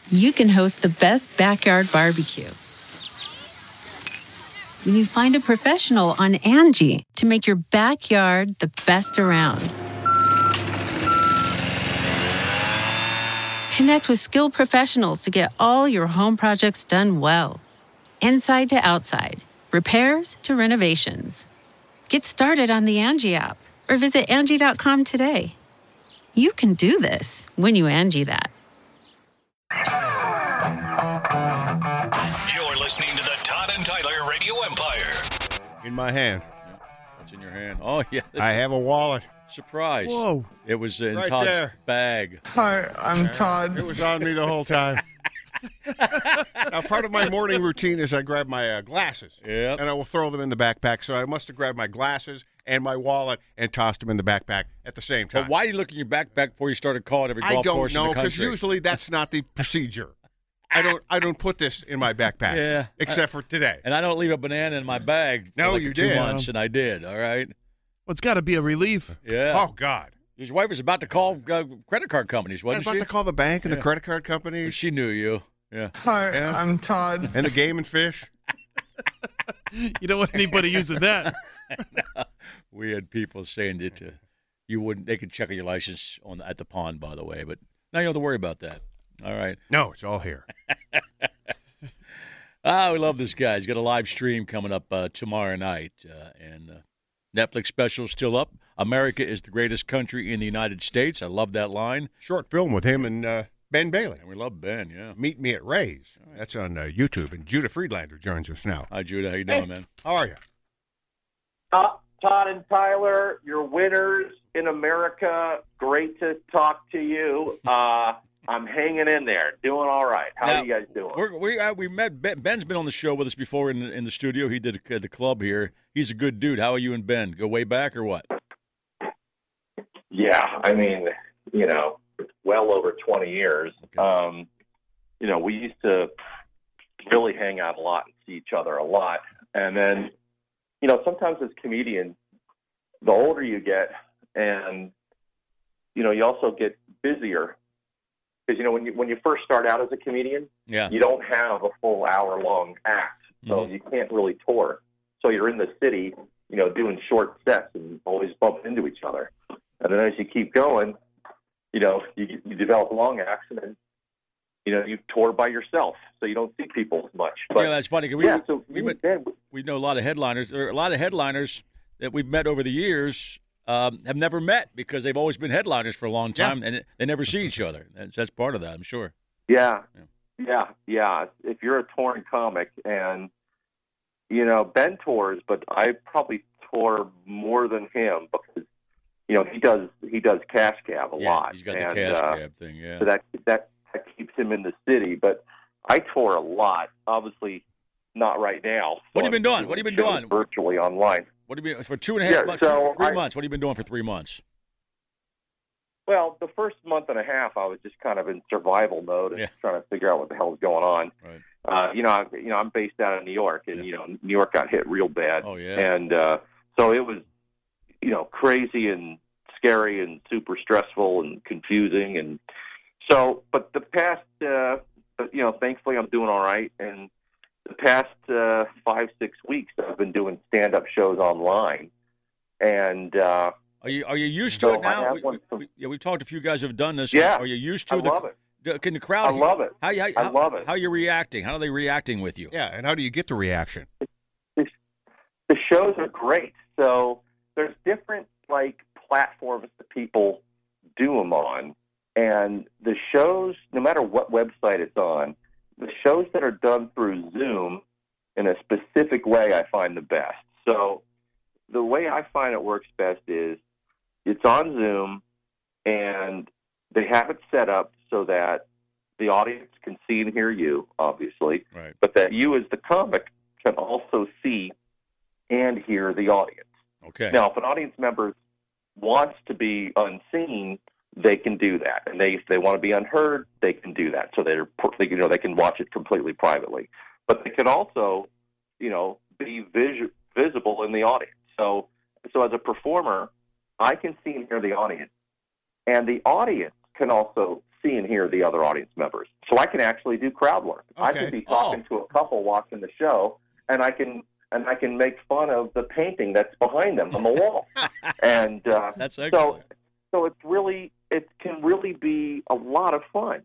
you can host the best backyard barbecue. When you find a professional on Angie to make your backyard the best around. Connect with skilled professionals to get all your home projects done well. Inside to outside, repairs to renovations. Get started on the Angie app or visit Angie.com today. You can do this when you Angie that. You're listening to the Todd and Tyler Radio Empire. In my hand. What's in your hand? Oh, yeah. I have a wallet. Surprise. Whoa. It was in Right Todd's there. bag. Hi, I'm Todd. It was on me the whole time. Now, part of my morning routine is I grab my glasses, Yep. and I will throw them in the backpack. So I must have grabbed my glasses and my wallet and tossed them in the backpack at the same time. But why do you look in your backpack before you started calling every I golf don't course in know, the because country? usually that's not the procedure. I don't put this in my backpack. Yeah. Except for today. And I don't leave a banana in my bag for No, like you 2 did. months, and I did, all right? Well, it's got to be a relief. Yeah. Oh, God. His wife was about to call credit card companies, I was wasn't about she? to call the bank and the Yeah. credit card But companies she knew you. Yeah. Hi, Yeah. I'm Todd. and the game and fish. You don't want anybody using that. We had people saying that you wouldn't. They could check your license at the pond, by the way. But now you don't have to worry about that. All right. No, it's all here. We love this guy. He's got a live stream coming up tomorrow night, and Netflix special still up. America is the greatest country in the United States. I love that line. Short film with him and Ben Bailey. And we love Ben. Yeah. Meet Me at Ray's. That's on YouTube. And Judah Friedlander joins us now. Hi, Judah. How you doing, man? How are you? Todd and Tyler, you're winners in America. Great to talk to you. I'm hanging in there, doing all right. How Now, are you guys doing? We met Ben. Ben's been on the show with us before in the studio. He did the club here. He's a good dude. How are you and Ben? Go way back or what? Yeah, I mean, well over 20 years. Okay. We used to really hang out a lot and see each other a lot. And then, sometimes as comedians, the older you get and, you also get busier. Because, when you first start out as a comedian, Yeah. you don't have a full hour-long act, so you can't really tour. So you're in the city, doing short sets and always bump into each other. And then as you keep going, you develop long acts, and then, you tour by yourself, so you don't see people as much. But, Yeah, that's funny. 'Cause we know a lot of headliners, that we've met over the years have never met because they've always been headliners for a long time, and they never see each other. That's part of that, I'm sure. Yeah. If you're a touring comic, and Ben tours, but I probably tour more than him because he does cash cab a lot. He's got the cash cab thing. Yeah. So that keeps him in the city. But I tour a lot. Obviously, not right now. What have you been doing? What have you been doing? Virtually online. What have you been for 2.5 months? So 3 months? What have you been doing for 3 months? Well, the first month and a half, I was just kind of in survival mode and Yeah. trying to figure out what the hell is going on. Right. I'm based out of New York, and New York got hit real bad. Oh, yeah. And so it was, crazy and scary and super stressful and confusing. And so, but the past, thankfully, I'm doing all right. And the past 5-6 weeks, I've been doing stand-up shows online, and. Are you used to So it now? I have one We've talked to a few guys who've done this. Yeah. Are you used to I love it? Can the crowd? I love it. How I love it. How are you reacting? How are they reacting with you? Yeah, and how do you get the reaction? The shows are great. So there's different platforms that people do them on, and the shows, no matter what website it's on, the shows that are done through Zoom in a specific way, I find the best. So the way I find it works best is it's on Zoom, and they have it set up so that the audience can see and hear you, obviously, Right. but that you as the comic can also see and hear the audience. Okay. Now, if an audience member wants to be unseen, they can do that, and if they want to be unheard, they can do that. So they can watch it completely privately, but they can also, be visible in the audience. So as a performer, I can see and hear the audience, and the audience can also see and hear the other audience members. So I can actually do crowd work. I Okay. can be talking to a couple watching the show, and I can make fun of the painting that's behind them on the wall. And That's excellent. so it can really be a lot of fun.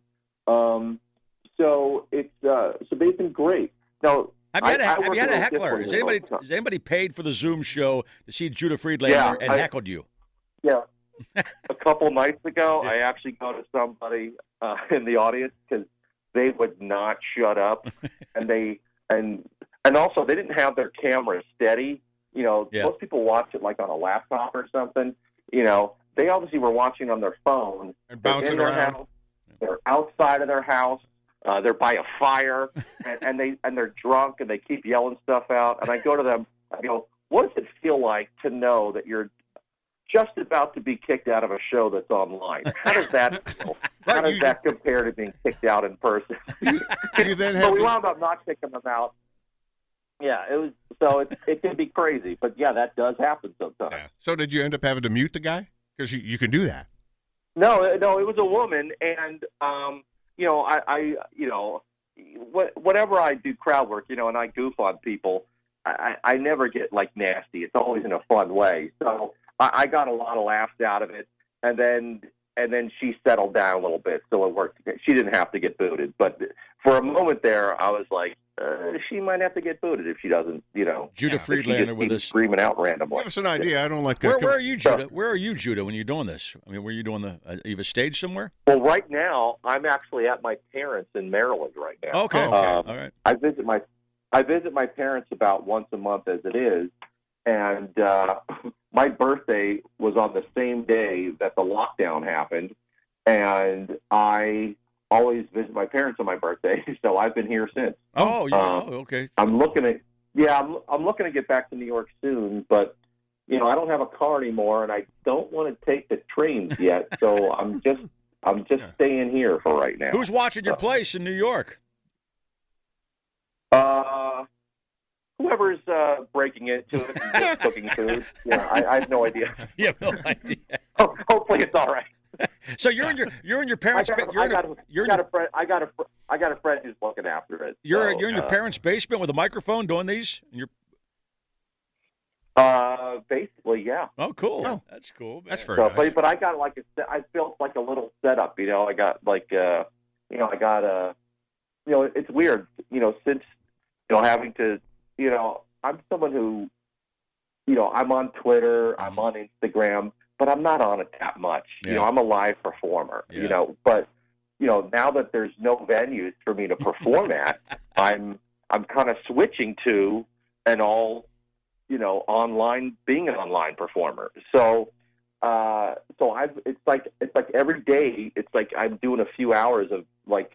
So they've been great. Now, Have you had work a little heckler? differently Has anybody paid for the Zoom show to see Judah Friedlander and heckled you? Yeah. A couple nights ago, I actually go to somebody in the audience because they would not shut up, and also they didn't have their camera steady. Most people watch it like on a laptop or something. They obviously were watching on their phone And bouncing They're in their around. house. They're outside of their house. They're by a fire, and they're drunk, and they keep yelling stuff out. And I go to them. I go, "What does it feel like to know that you're just about to be kicked out of a show that's online? How does that feel? How does that compare to being kicked out in person?" You then have So we to- wound up not kicking them out. Yeah, it was. So it can be crazy, but yeah, that does happen sometimes. Yeah. So did you end up having to mute the guy? Because you can do that. No, it was a woman, and whenever I do crowd work, and I goof on people, I never get like nasty. It's always in a fun way. So I got a lot of laughs out of it, and then she settled down a little bit, so it worked. She didn't have to get booted, but for a moment there, I was like, she might have to get booted if she doesn't, Judah if she Friedlander just with keeps us. screaming out randomly. Give us an idea. I don't like. Where are you, Judah? Where are you, Judah, when you're doing this? I mean, were you doing you have a stage somewhere? Well, right now, I'm actually at my parents' in Maryland right now. Okay. All right. I visit my parents about once a month as it is, and my birthday was on the same day that the lockdown happened, and I always visit my parents on my birthday, so I've been here since. Oh, yeah. Okay. I'm looking to get back to New York soon, but I don't have a car anymore, and I don't want to take the trains yet, so I'm just staying here for right now. Who's watching your place in New York? Whoever's breaking into it and just cooking food. I have no idea. You have no idea. Hopefully, it's all right. So you're in your parents' I got a friend who's looking after it. You're in your parents' basement with a microphone doing these. And basically, yeah. Oh, cool. Oh. That's cool. Man. That's very So, nice. but I got I built like a little setup. I got it's weird. Since having to, I'm someone who, I'm on Twitter, I'm on Instagram, but I'm not on it that much. Yeah. I'm a live performer. Yeah. But now that there's no venues for me to perform at, I'm kind of switching to an all, being an online performer. So it's like every day, it's like I'm doing a few hours of like,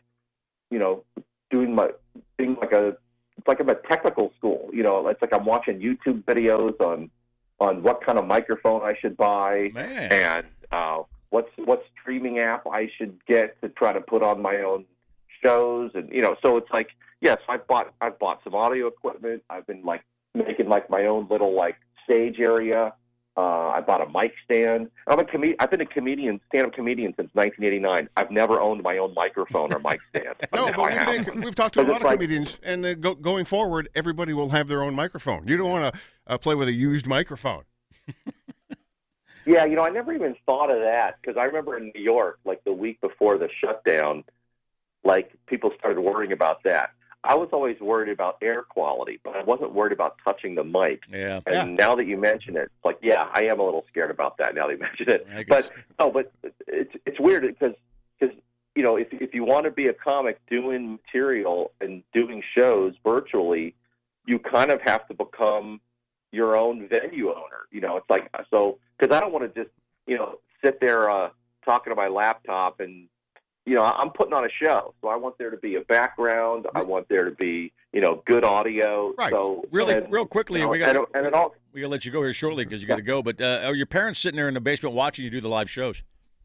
it's like I'm at technical school. It's like I'm watching YouTube videos on what kind of microphone I should buy, Man. and what streaming app I should get to try to put on my own shows, and so it's like, yes, I've bought some audio equipment. I've been like making like my own little like stage area. I bought a mic stand. I've been a stand-up comedian since 1989. I've never owned my own microphone or mic stand. No, Now I but have. we've talked to a But lot it's of like- comedians, and going forward, everybody will have their own microphone. You don't want to play with a used microphone. Yeah, I never even thought of that, because I remember in New York, like the week before the shutdown, like people started worrying about that. I was always worried about air quality, but I wasn't worried about touching the mic. Yeah. And now that you mention it, it's like, yeah, I am a little scared about that now that you mention it. I guess. But it's weird because if you want to be a comic doing material and doing shows virtually, you kind of have to become your own venue owner. It's like, so, because I don't want to just sit there talking to my laptop and. I'm putting on a show, so I want there to be a background. I want there to be, good audio. Right. So Real quickly, we got and it all. we gotta let you go here shortly because you got to go. But are your parents sitting there in the basement watching you do the live shows?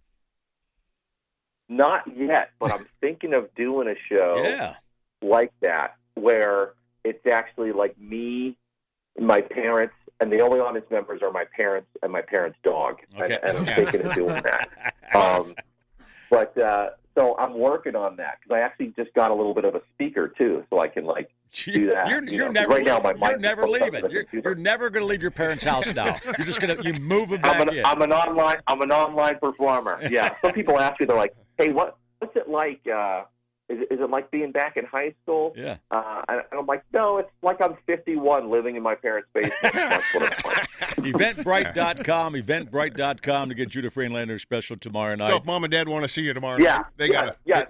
Not yet, but I'm thinking of doing a show Yeah. like that where it's actually like me, my parents, and the only audience members are my parents and my parents' dog. Okay. And I'm thinking of doing that. So I'm working on that because I actually just got a little bit of a speaker too, so I can do that. You're never leaving. You're never going to leave your parents' house now. You're just going to move them back in. I'm an online performer. Yeah. Some people ask me, they're like, "Hey, what's it like? Is it like being back in high school?" Yeah. And I'm like, no, it's like I'm 51 living in my parents' basement. That's what it's like. Eventbrite.com to get Judah Friedlander special tomorrow night. So if Mom and Dad want to see you tomorrow night, they got to.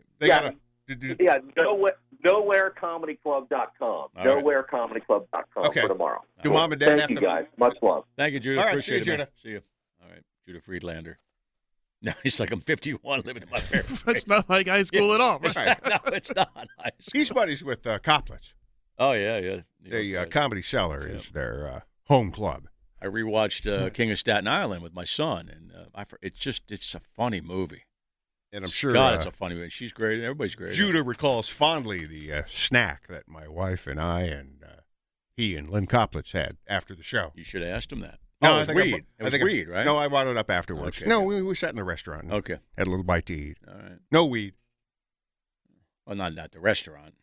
Nowherecomedyclub.com. Nowherecomedyclub.com for tomorrow. Do Mom and Dad Thank you, guys. Much love. Thank you, Judah. All right, Appreciate see you, it, man. Judah. See you. All right, Judah Friedlander. No, he's like, I'm 51 living in my parents' That's not like high school at all. Right. No, it's not high school. He's buddies with Coplitz. Oh, yeah. The Comedy Cellar is their home club. I rewatched King of Staten Island with my son, and it's a funny movie. And I'm sure it's a funny movie. She's great. Everybody's great. Judah recalls fondly the snack that my wife and I and he and Lynn Coplitz had after the show. You should have asked him that. No, it was weed. It was weed, right? No, I brought it up afterwards. Okay, no, good. we sat in the restaurant. And Okay. had a little bite to eat. All right. No weed. Well, not at the restaurant.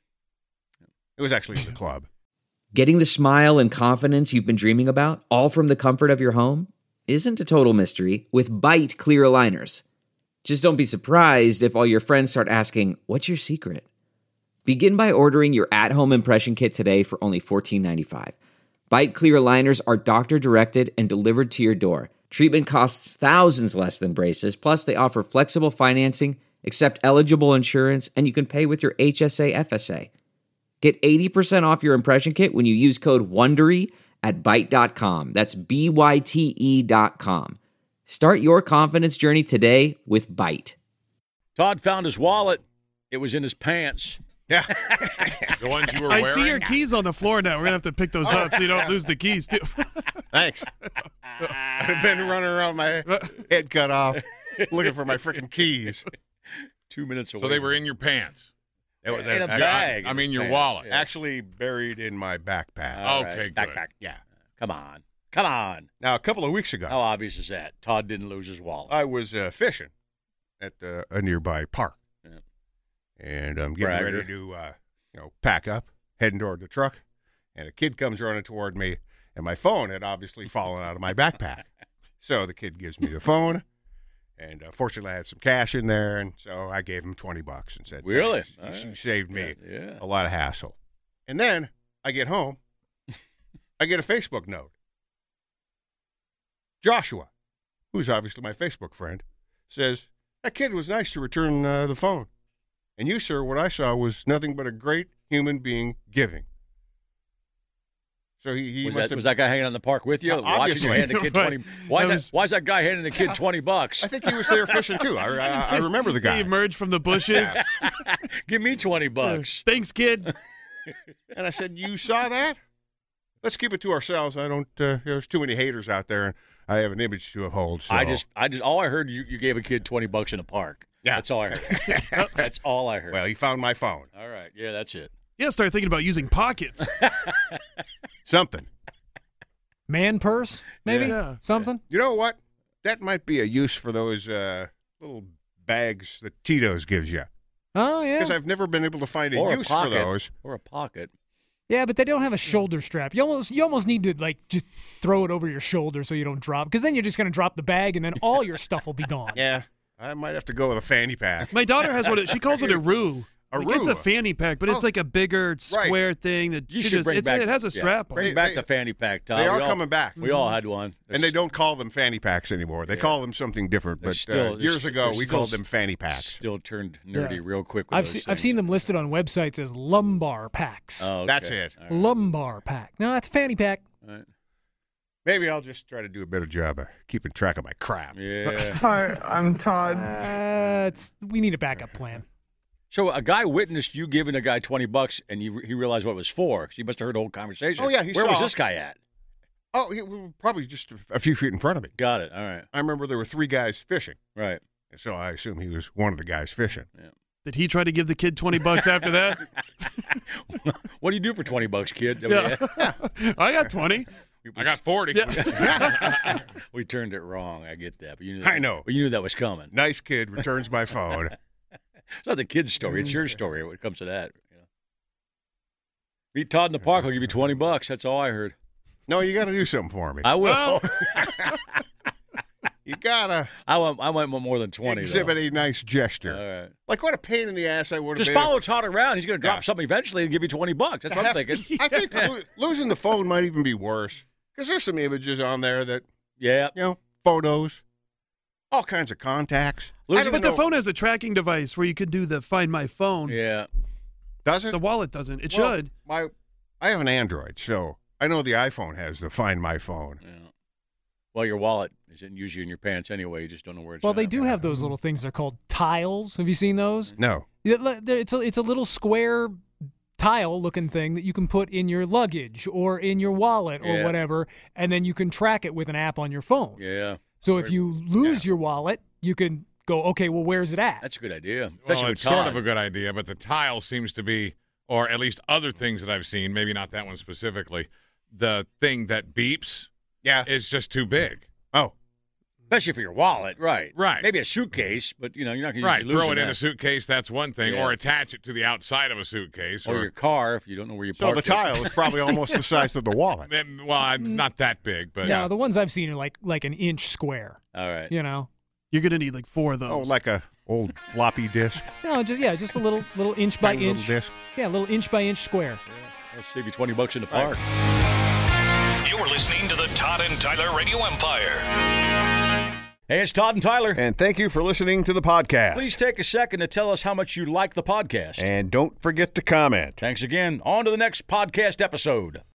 It was actually in the club. Getting the smile and confidence you've been dreaming about, all from the comfort of your home, isn't a total mystery with Byte clear aligners. Just don't be surprised if all your friends start asking, "What's your secret?" Begin by ordering your at-home impression kit today for only $14.95. Byte clear aligners are doctor-directed and delivered to your door. Treatment costs thousands less than braces, plus they offer flexible financing, accept eligible insurance, and you can pay with your HSA FSA. Get 80% off your impression kit when you use code WONDERY at Byte.com. That's BYTE.com. Start your confidence journey today with Byte. Todd found his wallet. It was in his pants. Yeah. The ones you were I wearing? see your keys on the floor now. We're going to have to pick those up so you don't lose the keys, too. Thanks. I've been running around my head cut off looking for my freaking keys. 2 minutes away. So they were in your pants? In a bag. I mean, your pants. wallet. Yeah. Actually buried in my backpack. All Okay, right. good. Backpack. Yeah. Come on. Now, a couple of weeks ago, How obvious is that? Todd didn't lose his wallet. I was fishing at a nearby park. Yeah. And I'm getting Bragger. ready to, pack up, heading toward the truck, and a kid comes running toward me, and my phone had obviously fallen out of my backpack. So the kid gives me the phone, and fortunately I had some cash in there, and so I gave him $20 and said, Really? "Thanks. All You right. saved me Yeah. a lot of hassle." And then I get home, I get a Facebook note. Joshua, who's obviously my Facebook friend, says, "That kid was nice to return the phone. And you, sir, what I saw was nothing but a great human being giving." So he Was must have. that guy hanging out in the park with you? Watching Obviously. you hand the kid 20? Why is that guy handing the kid $20? I think he was there fishing too. I remember the guy. He emerged from the bushes. Give me $20. Thanks, kid. And I said, "You saw that? Let's keep it to ourselves. I don't. There's too many haters out there, and I have an image to uphold." So. I just all I heard you gave a kid $20 in a park. Yeah. That's all I heard. That's all I heard. Well, he found my phone. All right. Yeah, that's it. Yeah, start thinking about using pockets. Something. Man purse, maybe? Yeah. Something? You know what? That might be a use for those little bags that Tito's gives you. Oh, yeah. Because I've never been able to find a Or use a pocket. for those. Or a pocket. Yeah, but they don't have a shoulder strap. You almost need to, just throw it over your shoulder so you don't drop. Because then you're just going to drop the bag, and then all your stuff will be gone. Yeah, I might have to go with a fanny pack. My daughter has she calls it a roo. It's a fanny pack, but it's like a bigger square thing that You should bring back. It has a strap on Bring it. back the fanny pack, Tom. They are coming back. We all had one. And they don't call them fanny packs anymore. They call them something different. They're But still- years they're ago, we still- called them fanny packs. Still turned nerdy Yeah. real quick with I've those I've seen them listed on websites as lumbar packs. Oh, okay. That's it. All right. Lumbar pack. No, that's a fanny pack. All right. Maybe I'll just try to do a better job of keeping track of my crap. Yeah. Hi, I'm Todd. We need a backup plan. So a guy witnessed you giving a guy $20, and he realized what it was for. 'Cause he must have heard the whole conversation. Oh, yeah, he Where was saw. this guy at? Oh, he was probably just a few feet in front of me. Got it. All right. I remember there were 3 guys fishing. Right. And so I assume he was one of the guys fishing. Did he try to give the kid $20 after that? What do you do for $20, kid? I mean, Yeah. I got 20. I got 40. We turned it wrong. I get that, but you knew I know. But you knew that was coming. Nice kid returns my phone. It's not the kid's story. It's your story when it comes to that. Meet Todd in the park. I'll give you $20. That's all I heard. No, you got to do something for me. I will. You gotta. I want more than 20. Exhibit a nice gesture. All right. Like what a pain in the ass I would have. Just follow Todd around. He's going to drop something eventually and give you $20. That's what I'm thinking. I think losing the phone might even be worse because there's some images on there that. Photos, all kinds of contacts. But the phone has a tracking device where you could do the Find My Phone. Yeah. Does it? The wallet doesn't. It should. I have an Android, so I know the iPhone has the Find My Phone. Yeah. Well, your wallet isn't usually in your pants anyway. You just don't know where it's at. Well, they do have those little things. They're called tiles. Have you seen those? No. It's a little square tile-looking thing that you can put in your luggage or in your wallet or whatever, and then you can track it with an app on your phone. Yeah. So if you lose your wallet, you can go, okay, well, where's it at? That's a good idea. Well, it's sort of a good idea, but the tile seems to be, or at least other things that I've seen, maybe not that one specifically, the thing that beeps is just too big. Oh. Especially for your wallet, right. Right. Maybe a suitcase, but, you're not going to Right, throw it in that. a suitcase, that's one thing, or attach it to the outside of a suitcase. Or your car, if you don't know where you so parked the tile is probably almost the size of the wallet. Well, it's not that big, but... No, the ones I've seen are like an inch square. All right. You know? You're going to need like 4 of those. Oh, like a old floppy disk? No, just a little inch by inch. Little disc? Yeah, a little inch by inch square. Yeah, I'll save you $20 in the park. You're listening to the Todd and Tyler Radio Empire. Hey, it's Todd and Tyler. And thank you for listening to the podcast. Please take a second to tell us how much you like the podcast. And don't forget to comment. Thanks again. On to the next podcast episode.